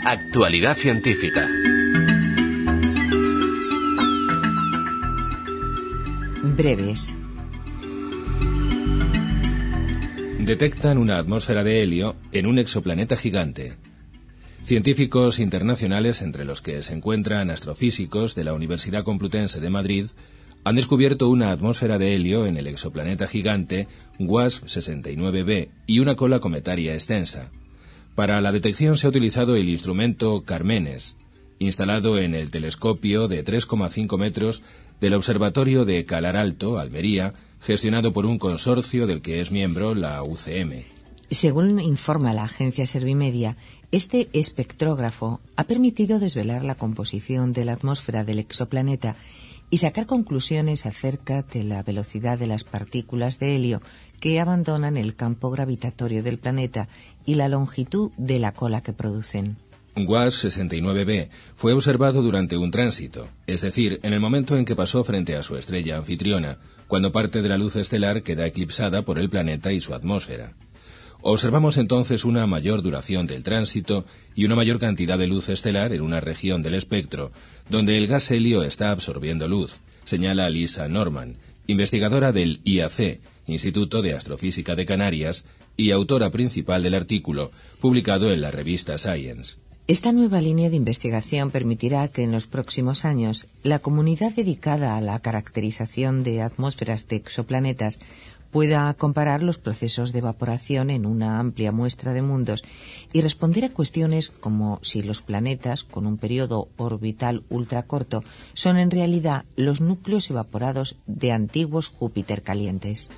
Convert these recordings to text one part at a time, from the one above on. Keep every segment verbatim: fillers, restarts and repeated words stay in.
Actualidad científica. Breves. Detectan una atmósfera de helio en un exoplaneta gigante. Científicos internacionales, entre los que se encuentran astrofísicos de la Universidad Complutense de Madrid, han descubierto una atmósfera de helio en el exoplaneta gigante WASP sesenta y nueve b y una cola cometaria extensa. Para la detección se ha utilizado el instrumento Carmenes, instalado en el telescopio de tres coma cinco metros del Observatorio de Calar Alto, Almería, gestionado por un consorcio del que es miembro la U C M. Según informa la agencia Servimedia, este espectrógrafo ha permitido desvelar la composición de la atmósfera del exoplaneta y sacar conclusiones acerca de la velocidad de las partículas de helio que abandonan el campo gravitatorio del planeta y la longitud de la cola que producen. WASP sesenta y nueve b fue observado durante un tránsito, es decir, en el momento en que pasó frente a su estrella anfitriona, cuando parte de la luz estelar queda eclipsada por el planeta y su atmósfera. Observamos entonces una mayor duración del tránsito y una mayor cantidad de luz estelar en una región del espectro, donde el gas helio está absorbiendo luz, señala Lisa Norman, investigadora del I A C, Instituto de Astrofísica de Canarias, y autora principal del artículo, publicado en la revista Science. Esta nueva línea de investigación permitirá que en los próximos años la comunidad dedicada a la caracterización de atmósferas de exoplanetas pueda comparar los procesos de evaporación en una amplia muestra de mundos y responder a cuestiones como si los planetas con un periodo orbital ultracorto son en realidad los núcleos evaporados de antiguos Júpiter calientes.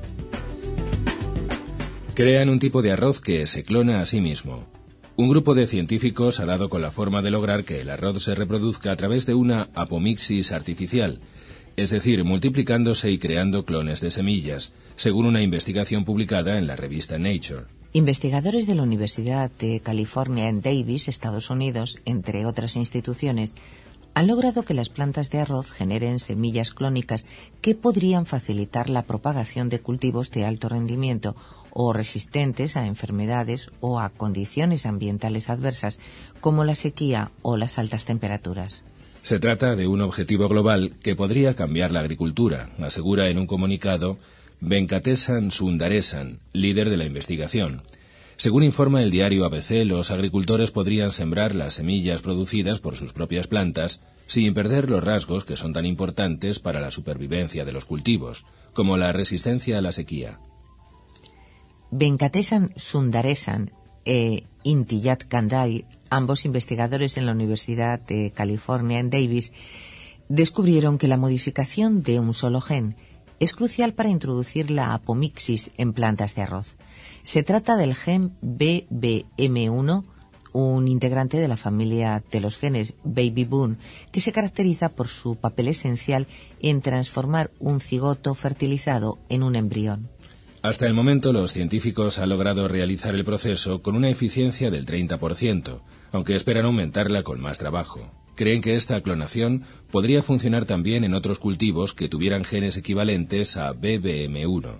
Crean un tipo de arroz que se clona a sí mismo. Un grupo de científicos ha dado con la forma de lograr que el arroz se reproduzca a través de una apomixis artificial, es decir, multiplicándose y creando clones de semillas, según una investigación publicada en la revista Nature. Investigadores de la Universidad de California en Davis, Estados Unidos, entre otras instituciones, han logrado que las plantas de arroz generen semillas clónicas que podrían facilitar la propagación de cultivos de alto rendimiento o resistentes a enfermedades o a condiciones ambientales adversas como la sequía o las altas temperaturas. Se trata de un objetivo global que podría cambiar la agricultura, asegura en un comunicado Venkatesan Sundaresan, líder de la investigación. Según informa el diario A B C, los agricultores podrían sembrar las semillas producidas por sus propias plantas sin perder los rasgos que son tan importantes para la supervivencia de los cultivos, como la resistencia a la sequía. Venkatesan Sundaresan e Intiyat Kandai, ambos investigadores en la Universidad de California en Davis, descubrieron que la modificación de un solo gen es crucial para introducir la apomixis en plantas de arroz. Se trata del gen B B M uno, un integrante de la familia de los genes Baby Boon, que se caracteriza por su papel esencial en transformar un cigoto fertilizado en un embrión. Hasta el momento, los científicos han logrado realizar el proceso con una eficiencia del treinta por ciento, aunque esperan aumentarla con más trabajo. Creen que esta clonación podría funcionar también en otros cultivos que tuvieran genes equivalentes a B B M uno.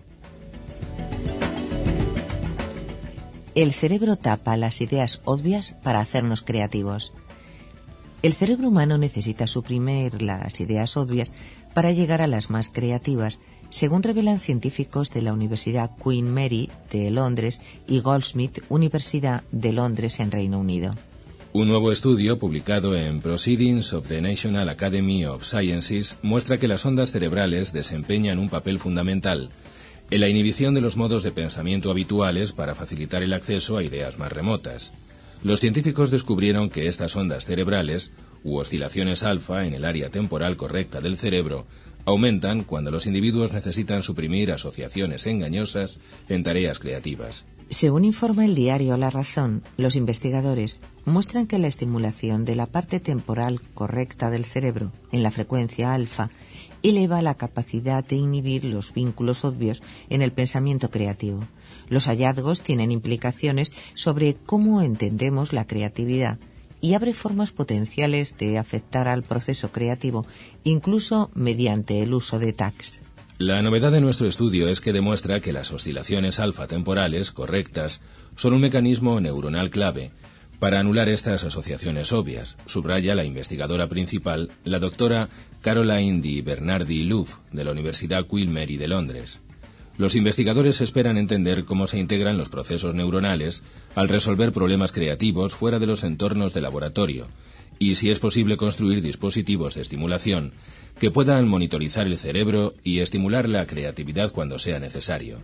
El cerebro tapa las ideas obvias para hacernos creativos. El cerebro humano necesita suprimir las ideas obvias para llegar a las más creativas, según revelan científicos de la Universidad Queen Mary de Londres y Goldsmith, Universidad de Londres en Reino Unido. Un nuevo estudio publicado en Proceedings of the National Academy of Sciences muestra que las ondas cerebrales desempeñan un papel fundamental en la inhibición de los modos de pensamiento habituales para facilitar el acceso a ideas más remotas. Los científicos descubrieron que estas ondas cerebrales, u oscilaciones alfa en el área temporal correcta del cerebro, aumentan cuando los individuos necesitan suprimir asociaciones engañosas en tareas creativas. Según informa el diario La Razón, los investigadores muestran que la estimulación de la parte temporal correcta del cerebro en la frecuencia alfa eleva la capacidad de inhibir los vínculos obvios en el pensamiento creativo. Los hallazgos tienen implicaciones sobre cómo entendemos la creatividad y abre formas potenciales de afectar al proceso creativo, incluso mediante el uso de tags. La novedad de nuestro estudio es que demuestra que las oscilaciones alfa temporales correctas son un mecanismo neuronal clave Para anular estas asociaciones obvias, subraya la investigadora principal, la doctora Caroline Di Bernardi Louf, de la Universidad Queen Mary de Londres. Los investigadores esperan entender cómo se integran los procesos neuronales al resolver problemas creativos fuera de los entornos de laboratorio, y si es posible construir dispositivos de estimulación que puedan monitorizar el cerebro y estimular la creatividad cuando sea necesario.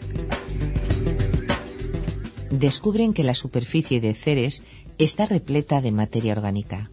Descubren que la superficie de Ceres está repleta de materia orgánica.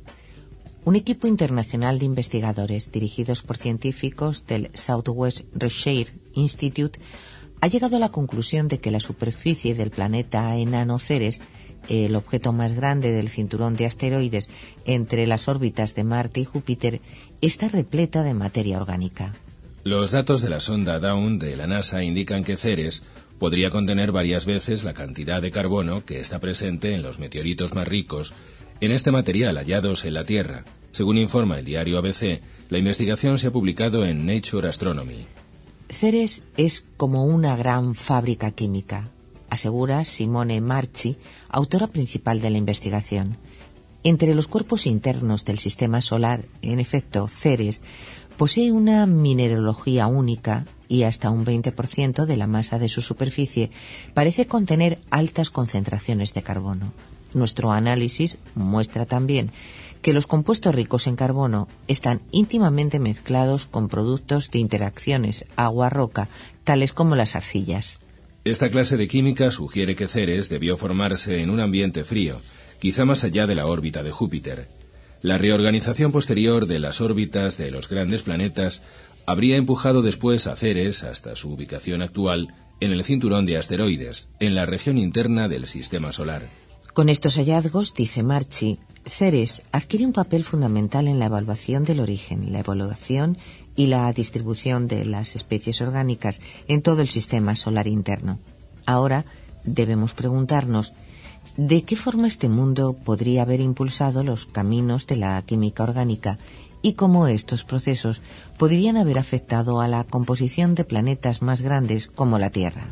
Un equipo internacional de investigadores dirigidos por científicos del Southwest Research Institute ha llegado a la conclusión de que la superficie del planeta enano Ceres, el objeto más grande del cinturón de asteroides entre las órbitas de Marte y Júpiter, está repleta de materia orgánica. Los datos de la sonda Dawn de la NASA indican que Ceres podría contener varias veces la cantidad de carbono que está presente en los meteoritos más ricos en este material hallados en la Tierra. Según informa el diario A B C, la investigación se ha publicado en Nature Astronomy. Ceres es como una gran fábrica química, asegura Simone Marchi, autora principal de la investigación. Entre los cuerpos internos del sistema solar, en efecto, Ceres posee una mineralogía única y hasta un veinte por ciento de la masa de su superficie parece contener altas concentraciones de carbono. Nuestro análisis muestra también que los compuestos ricos en carbono están íntimamente mezclados con productos de interacciones agua-roca, tales como las arcillas. Esta clase de química sugiere que Ceres debió formarse en un ambiente frío, quizá más allá de la órbita de Júpiter. La reorganización posterior de las órbitas de los grandes planetas habría empujado después a Ceres hasta su ubicación actual en el cinturón de asteroides, en la región interna del Sistema Solar. Con estos hallazgos, dice Marchi, Ceres adquiere un papel fundamental en la evaluación del origen, la evolución y la distribución de las especies orgánicas en todo el sistema solar interno. Ahora debemos preguntarnos, ¿de qué forma este mundo podría haber impulsado los caminos de la química orgánica y cómo estos procesos podrían haber afectado a la composición de planetas más grandes como la Tierra?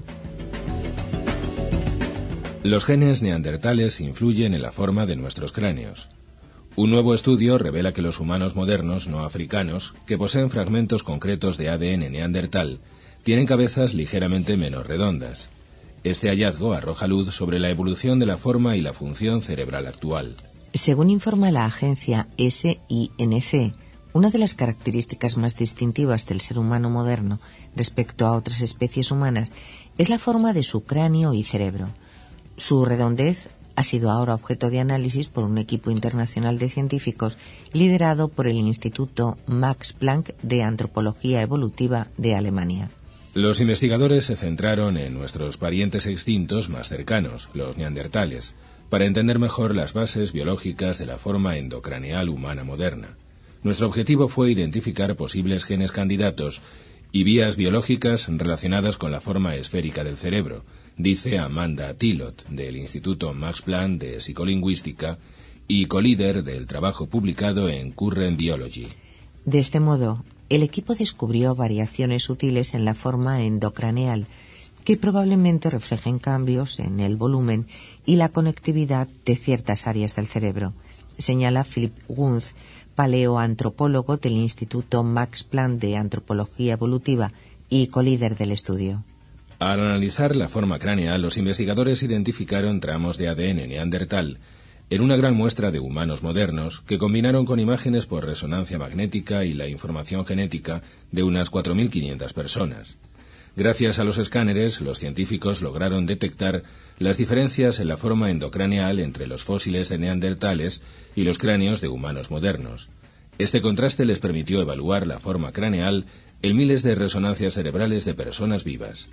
Los genes neandertales influyen en la forma de nuestros cráneos. Un nuevo estudio revela que los humanos modernos no africanos, que poseen fragmentos concretos de A D N neandertal, tienen cabezas ligeramente menos redondas. Este hallazgo arroja luz sobre la evolución de la forma y la función cerebral actual. Según informa la agencia S I N C, una de las características más distintivas del ser humano moderno respecto a otras especies humanas es la forma de su cráneo y cerebro. Su redondez ha sido ahora objeto de análisis por un equipo internacional de científicos liderado por el Instituto Max Planck de Antropología Evolutiva de Alemania. Los investigadores se centraron en nuestros parientes extintos más cercanos, los neandertales, para entender mejor las bases biológicas de la forma endocraneal humana moderna. Nuestro objetivo fue identificar posibles genes candidatos y vías biológicas relacionadas con la forma esférica del cerebro, dice Amanda Tillot, del Instituto Max Planck de Psicolingüística y colíder del trabajo publicado en Current Biology. De este modo, el equipo descubrió variaciones sutiles en la forma endocraneal que probablemente reflejen cambios en el volumen y la conectividad de ciertas áreas del cerebro, señala Philip Wundt, paleoantropólogo del Instituto Max Planck de Antropología Evolutiva y colíder del estudio. Al analizar la forma craneal, los investigadores identificaron tramos de A D N neandertal en una gran muestra de humanos modernos que combinaron con imágenes por resonancia magnética y la información genética de unas cuatro mil quinientas personas. Gracias a los escáneres, los científicos lograron detectar las diferencias en la forma endocraneal entre los fósiles de neandertales y los cráneos de humanos modernos. Este contraste les permitió evaluar la forma craneal en miles de resonancias cerebrales de personas vivas.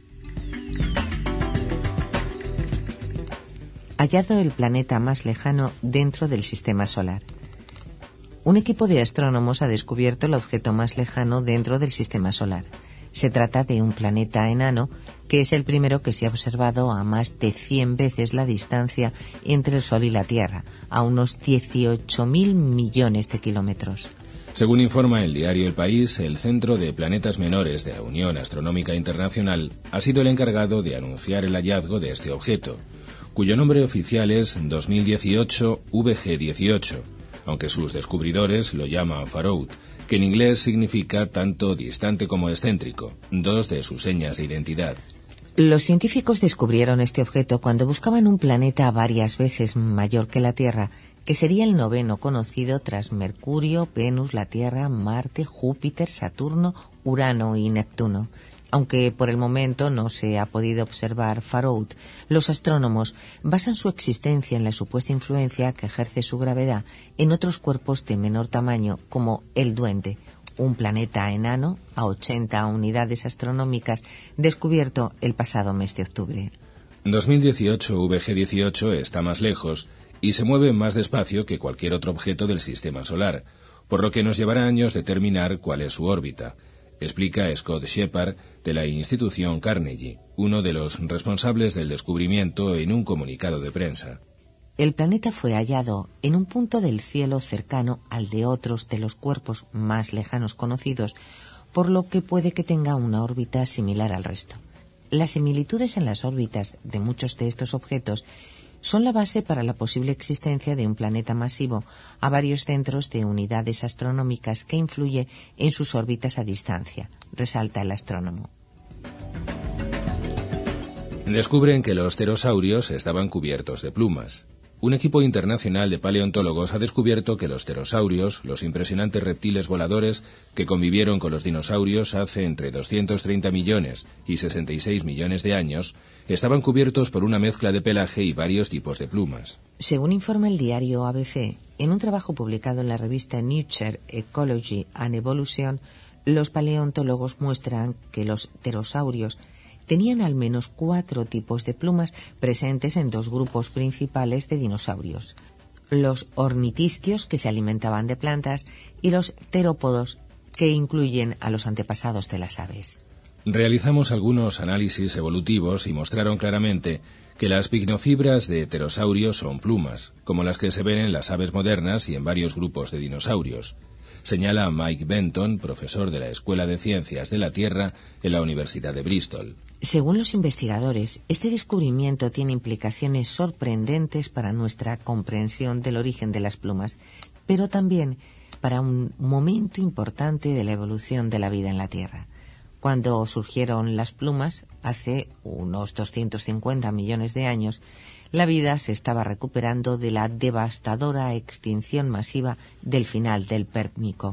Hallado el planeta más lejano dentro del sistema solar. Un equipo de astrónomos ha descubierto el objeto más lejano dentro del sistema solar. Se trata de un planeta enano que es el primero que se ha observado a más de cien veces la distancia entre el Sol y la Tierra, a unos dieciocho mil millones de kilómetros. Según informa el diario El País, el Centro de Planetas Menores de la Unión Astronómica Internacional ha sido el encargado de anunciar el hallazgo de este objeto, cuyo nombre oficial es dos mil dieciocho V G dieciocho, aunque sus descubridores lo llaman Far-Out, que en inglés significa tanto distante como excéntrico, dos de sus señas de identidad. Los científicos descubrieron este objeto cuando buscaban un planeta varias veces mayor que la Tierra, que sería el noveno conocido tras Mercurio, Venus, la Tierra, Marte, Júpiter, Saturno, Urano y Neptuno. Aunque por el momento no se ha podido observar Far-Out, los astrónomos basan su existencia en la supuesta influencia que ejerce su gravedad en otros cuerpos de menor tamaño, como el Duende, un planeta enano a ochenta unidades astronómicas descubierto el pasado mes de octubre. dos mil dieciocho V G dieciocho está más lejos y se mueve más despacio que cualquier otro objeto del sistema solar, por lo que nos llevará años determinar cuál es su órbita, explica Scott Shepard de la institución Carnegie, uno de los responsables del descubrimiento, en un comunicado de prensa. El planeta fue hallado en un punto del cielo cercano al de otros de los cuerpos más lejanos conocidos, por lo que puede que tenga una órbita similar al resto. Las similitudes en las órbitas de muchos de estos objetos son la base para la posible existencia de un planeta masivo a varios centros de unidades astronómicas que influye en sus órbitas a distancia, resalta el astrónomo. Descubren que los pterosaurios estaban cubiertos de plumas. Un equipo internacional de paleontólogos ha descubierto que los pterosaurios, los impresionantes reptiles voladores que convivieron con los dinosaurios hace entre doscientos treinta millones y sesenta y seis millones de años, estaban cubiertos por una mezcla de pelaje y varios tipos de plumas. Según informa el diario A B C, en un trabajo publicado en la revista Nature Ecology and Evolution, los paleontólogos muestran que los pterosaurios tenían al menos cuatro tipos de plumas presentes en dos grupos principales de dinosaurios: los ornitisquios, que se alimentaban de plantas, y los terópodos, que incluyen a los antepasados de las aves. Realizamos algunos análisis evolutivos y mostraron claramente que las picnofibras de pterosaurios son plumas, como las que se ven en las aves modernas y en varios grupos de dinosaurios, señala Mike Benton, profesor de la Escuela de Ciencias de la Tierra en la Universidad de Bristol. Según los investigadores, este descubrimiento tiene implicaciones sorprendentes para nuestra comprensión del origen de las plumas, pero también para un momento importante de la evolución de la vida en la Tierra. Cuando surgieron las plumas, hace unos doscientos cincuenta millones de años, la vida se estaba recuperando de la devastadora extinción masiva del final del Pérmico.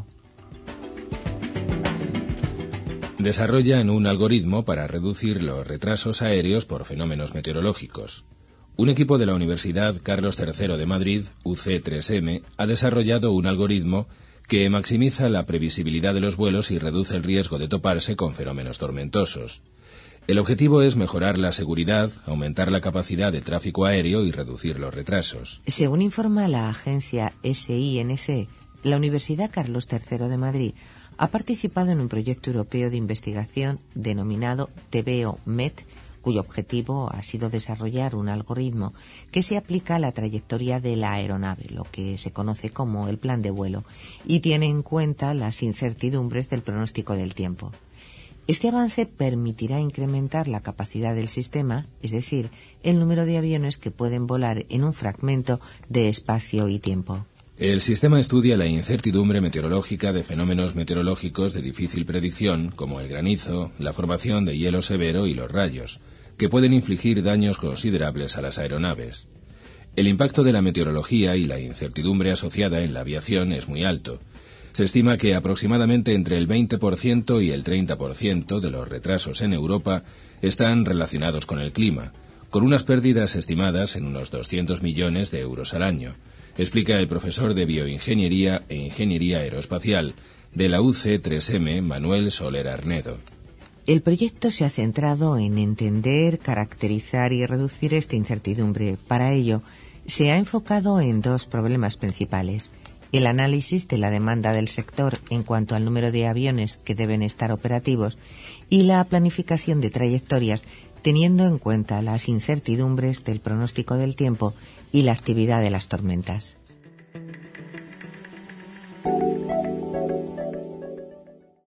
Desarrollan un algoritmo para reducir los retrasos aéreos por fenómenos meteorológicos. Un equipo de la Universidad Carlos tercero de Madrid, U C tres M, ha desarrollado un algoritmo que maximiza la previsibilidad de los vuelos y reduce el riesgo de toparse con fenómenos tormentosos. El objetivo es mejorar la seguridad, aumentar la capacidad de tráfico aéreo y reducir los retrasos. Según informa la agencia S I N C, la Universidad Carlos tercero de Madrid ha participado en un proyecto europeo de investigación denominado TVO-MET, cuyo objetivo ha sido desarrollar un algoritmo que se aplica a la trayectoria de la aeronave, lo que se conoce como el plan de vuelo, y tiene en cuenta las incertidumbres del pronóstico del tiempo. Este avance permitirá incrementar la capacidad del sistema, es decir, el número de aviones que pueden volar en un fragmento de espacio y tiempo. El sistema estudia la incertidumbre meteorológica de fenómenos meteorológicos de difícil predicción, como el granizo, la formación de hielo severo y los rayos, que pueden infligir daños considerables a las aeronaves. El impacto de la meteorología y la incertidumbre asociada en la aviación es muy alto. Se estima que aproximadamente entre el veinte por ciento y el treinta por ciento de los retrasos en Europa están relacionados con el clima, con unas pérdidas estimadas en unos doscientos millones de euros al año, explica el profesor de Bioingeniería e Ingeniería Aeroespacial de la U C tres M, Manuel Soler Arnedo. El proyecto se ha centrado en entender, caracterizar y reducir esta incertidumbre. Para ello, se ha enfocado en dos problemas principales: el análisis de la demanda del sector en cuanto al número de aviones que deben estar operativos y la planificación de trayectorias teniendo en cuenta las incertidumbres del pronóstico del tiempo y la actividad de las tormentas.